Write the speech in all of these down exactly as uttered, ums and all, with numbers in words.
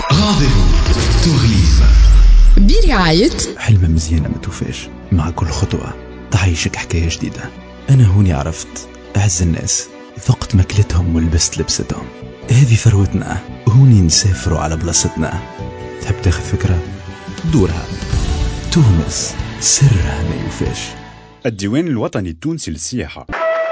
رانديفو توريزم برعاية حلمة مزيانة ما توفاش، مع كل خطوة تعيشك حكاية جديدة. أنا هوني عرفت أعز الناس، ذقت ماكلتهم ولبست لبستهم. هذه ثروتنا، هوني نسافروا على بلاصتنا. تحب تاخذ فكرة؟ دورها. تونس سرها ما يوفاش. الديوان الوطني التونسي للسياحة.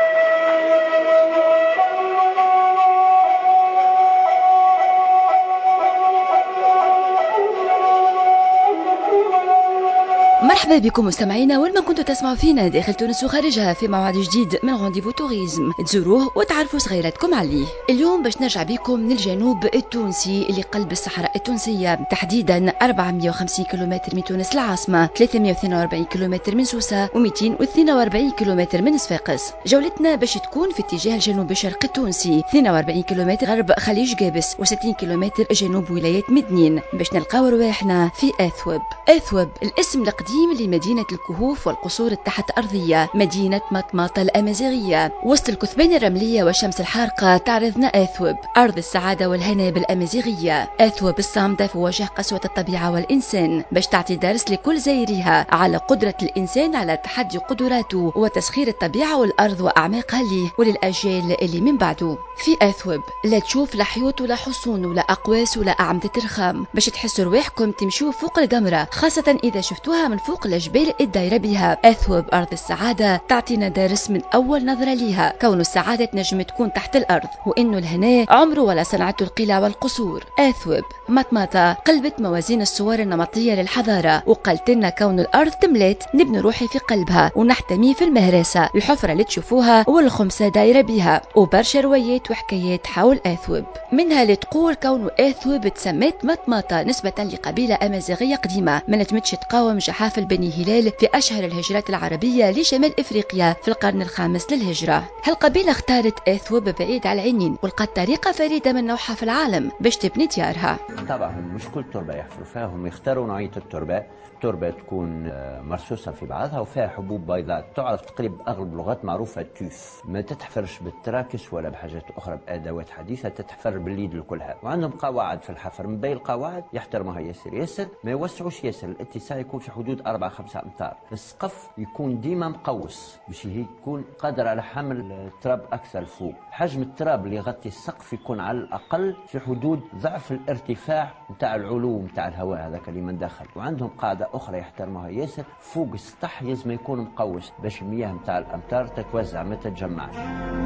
مرحبا بكم مستمعينا وين ما كنتوا تسمعوا فينا داخل تونس وخارجها في موعد جديد من رانديفو توريزم، تزوروه وتعرفوا صغيراتكم عليه. اليوم باش نرجع بكم من الجنوب التونسي اللي قلب الصحراء التونسية، تحديدا أربعمائة وخمسين كيلومتر من تونس العاصمة، ثلاثمائة واثنين وأربعين كيلومتر من سوسة و242 كيلومتر من صفاقس. جولتنا باش تكون في اتجاه الجنوب الشرقي التونسي، اثنين وأربعين كيلومتر غرب خليج جابس و60 كيلومتر جنوب ولاية مدنين، باش نلقاو رواحنا في اثوب. اثوب الاسم القديم لمدينة الكهوف والقصور التحت أرضية، مدينة مطماطة الأمازيغية. وسط الكثبان الرملية والشمس الحارقة تعرضنا أثوب، أرض السعادة والهنا بالأمازيغية. أثوب الصامدة في وجه قسوة الطبيعة والإنسان، باش تعطي درس لكل زائريها على قدرة الإنسان على تحدي قدراته وتسخير الطبيعة والأرض وأعماقها ليه وللأجيال اللي من بعده. في أثوب لا تشوف لا حيوط ولا حصون ولا أقواس ولا أعمدة رخام، باش تحسوا رواحكم تمشوا فوق القمرة، خاصة إذا شفتوها من فوق الجبال الدايرة بها. أثوب أرض السعادة تعطينا درس من أول نظرة ليها، كون السعادة تنجم تكون تحت الأرض، وإنه الهناء عمره ولا صنعته القلع والقصور. أثوب مطماطة قلبت موازين الصور النمطية للحضارة، وقالت لنا كون الأرض تملات نبني روحي في قلبها ونحتمي في المهرسة، الحفرة اللي تشوفوها والخمسة دايرة بها، وبرشا روايات وحكايات حول أثوب. منها اللي تقول كون أثوب تسميت مطماطة نسبة لقبيلة أمازيغية قديمة ما نجمتش تقاوم جحافل بني هلال في أشهر الهجرات العربية لشمال إفريقيا في القرن الخامس للهجرة. هالقبيلة اختارت أثوب بعيد على العينين، ولقت طريقة فريدة من نوعها في العالم باش تبني ديارها. طبعا مش كل تربة يحفروا فيها، هم يختاروا نوعية التربة، تربة تكون مرصوصة في بعضها وفيها حبوب بيضاء تعرف تقريبا أغلب اللغات معروفة توف، ما تتحفرش بالتراكش ولا بحاجات أخرى بأدوات حديثة، تتحفر باليد كلها. وعندهم قواعد في الحفر، من بين القواعد يحترموها ياسر ياسر، ما يوسعوش ياسر، الاتساع يكون في حدود أربعة خمسة أمتار، السقف يكون ديما مقوس باش هي تكون قادر على حمل التراب أكثر فوق. حجم التراب اللي يغطي السقف يكون على الأقل في حدود ضعف الارتفاع نتاع العلو نتاع الهواء هذاك اللي من داخل. وعندهم قاعدة أخرى يحترموها ياسر، فوق السطح لازم يكون مقوس باش المياه نتاع الأمطار تتوزع ما تتجمعش.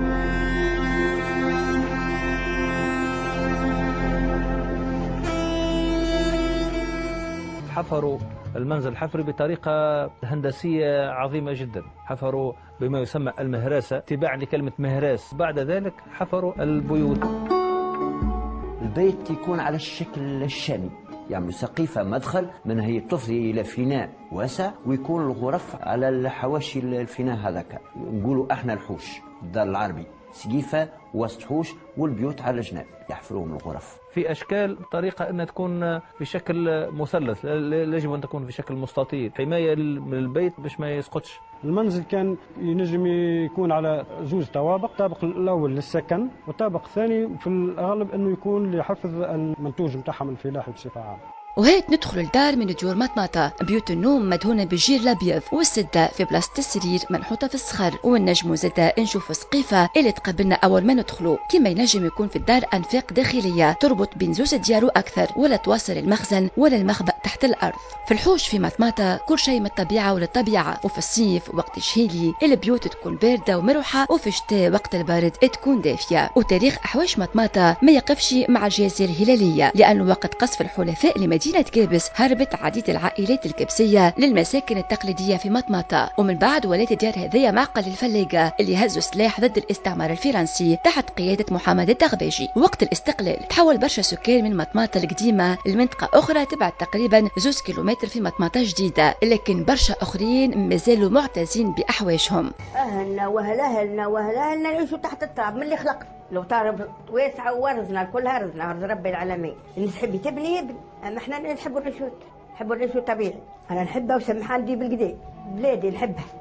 حفروا المنزل الحفري بطريقة هندسية عظيمة جدا، حفروا بما يسمى المهراسة تباعا لكلمة مهراس. بعد ذلك حفروا البيوت. البيت يكون على الشكل الشامي، يعني سقيفة مدخل منها هي تفضي إلى فناء واسع، ويكون الغرف على الحواشي الفناء هذاك، نقولوا احنا الحوش. الدار العربي سقيفة وسط حوش، والبيوت على الجناب يحفروهم الغرف في أشكال طريقة أنها تكون بشكل مثلث، لا يجب أن تكون بشكل مستطيل، حماية من البيت باش ما يسقطش. المنزل كان ينجم يكون على زوج طوابق، الطابق الأول للسكن والطابق الثاني في الأغلب أنه يكون لحفظ المنتوج متاعهم الفلاحي بصفة عامة. وهيك ندخل الدار من ديور مطماطة، بيوت النوم مدهونة بالجير الأبيض، والسدة في بلاصة السرير منحوتة في الصخر، والنجم زادة نشوف سقيفة اللي تقبلنا أول ما ندخلوا. كما ينجم يكون في الدار أنفاق داخلية تربط بين زوز ديار وأكثر، ولا توصل المخزن ولا المخبأ تحت الأرض. في الحوش في مطماطة كل شيء من الطبيعة وللطبيعة، وفي الصيف وقت الشهيلي البيوت تكون باردة ومروحة، وفي الشتاء وقت البرد تكون دافية. وتاريخ أحواش مطماطة ما يقفش مع الجزائر الهلالية، لأنه وقت قصف الحلفاء لمدينة كابس هربت عديد العائلات الكبسية للمساكن التقليدية في مطماطة، ومن بعد ولات الديار هذيا معقل الفلاقة اللي هزوا سلاح ضد الاستعمار الفرنسي تحت قيادة محمد الدغباجي. وقت الاستقلال تحول برشا سكان من مطماطة القديمة لمنطقة أخرى تبعد تقريبا زوز كيلومتر في مطماطة جديدة، لكن برشا آخرين مازالوا معتزين بأحواشهم. أهلنا وأهل أهلنا وأهل أهلنا يعيشوا تحت التراب من اللي خلق لو تعرف واسعة ورزنا كلها رزنا رز رب العالمين. اللي تحبي تبني يبني، أما احنا نحبوا العيشوت، نحبوا العيشوت طبيعي. أنا نحبها وسمحان دي بالقدي بلادي نحبها.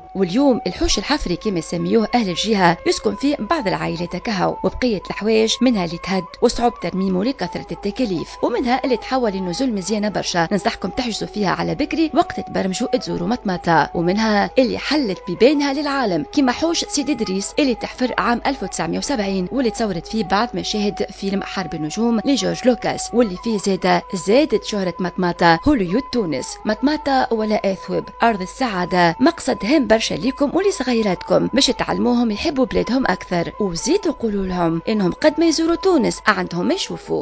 واليوم الحوش الحفري كما يسميوه أهل الجهة يسكن فيه بعض العائلات كهو، وبقية الحوايج منها اللي تهد وصعوبة ترميمه لكثرة التكاليف، ومنها اللي تحول النزول مزيانة برشا ننصحكم تحجزوا فيها على بكري وقت تبرمجوا تزوروا مطماطة، ومنها اللي حلت بيبانها للعالم كما حوش سيدي إدريس اللي تحفر عام ألف وتسعمائة وسبعين واللي تصورت فيه بعض مشاهد فيلم حرب النجوم لجورج لوكاس، واللي فيه زادة زادت شهرة مطماطة هوليود تونس. مطماطة ولا أثوب أرض السعادة مقصد هام برشا ليكم ولصغيراتكم باش تعلموهم يحبوا بلادهم أكثر، وزيدوا قولوا لهم إنهم قد ما يزوروا تونس عندهم ما يشوفوا.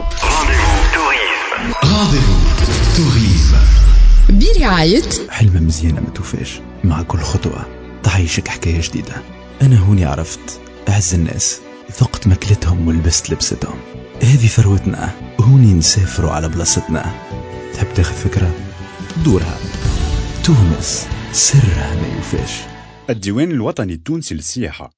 توريزم برعاية حلمة مزيانة ما توفاش، مع كل خطوة تعيشك حكاية جديدة. أنا هوني عرفت أعز الناس، ذقت ماكلتهم ولبست لبستهم. هذه ثروتنا، هوني نسافروا على بلاصتنا. تحب تاخذ فكرة؟ دورها. تونس سرها ما يوفاش. الديوان الوطني التونسي للسياحة.